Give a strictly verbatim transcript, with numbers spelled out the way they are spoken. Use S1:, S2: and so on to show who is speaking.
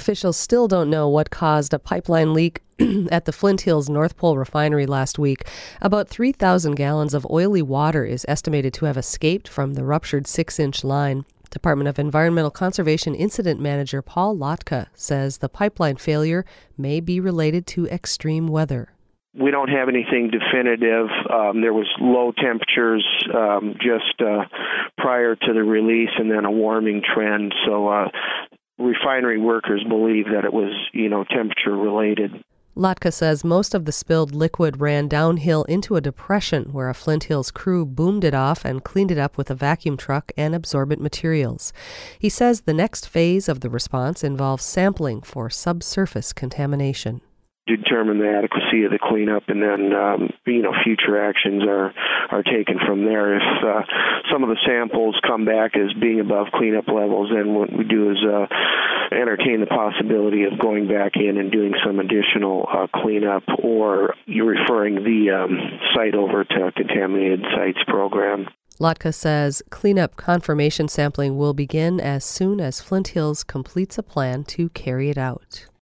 S1: Officials still don't know what caused a pipeline leak at the Flint Hills North Pole refinery last week. About three thousand gallons of oily water is estimated to have escaped from the ruptured six-inch line. Department of Environmental Conservation Incident Manager Paul Lotka says the pipeline failure may be related to extreme weather.
S2: We don't have anything definitive. Um, there was low temperatures um, just uh, prior to the release and then a warming trend. So uh, refinery workers believe that it was, you know, temperature related.
S1: Lotka says most of the spilled liquid ran downhill into a depression where a Flint Hills crew boomed it off and cleaned it up with a vacuum truck and absorbent materials. He says the next phase of the response involves sampling for subsurface contamination.
S2: Determine the adequacy of the cleanup, and then um, you know future actions are are taken from there. If uh, some of the samples come back as being above cleanup levels, then what we do is uh, entertain the possibility of going back in and doing some additional uh, cleanup, or you're referring the um, site over to a contaminated sites program.
S1: Lotka says cleanup confirmation sampling will begin as soon as Flint Hills completes a plan to carry it out.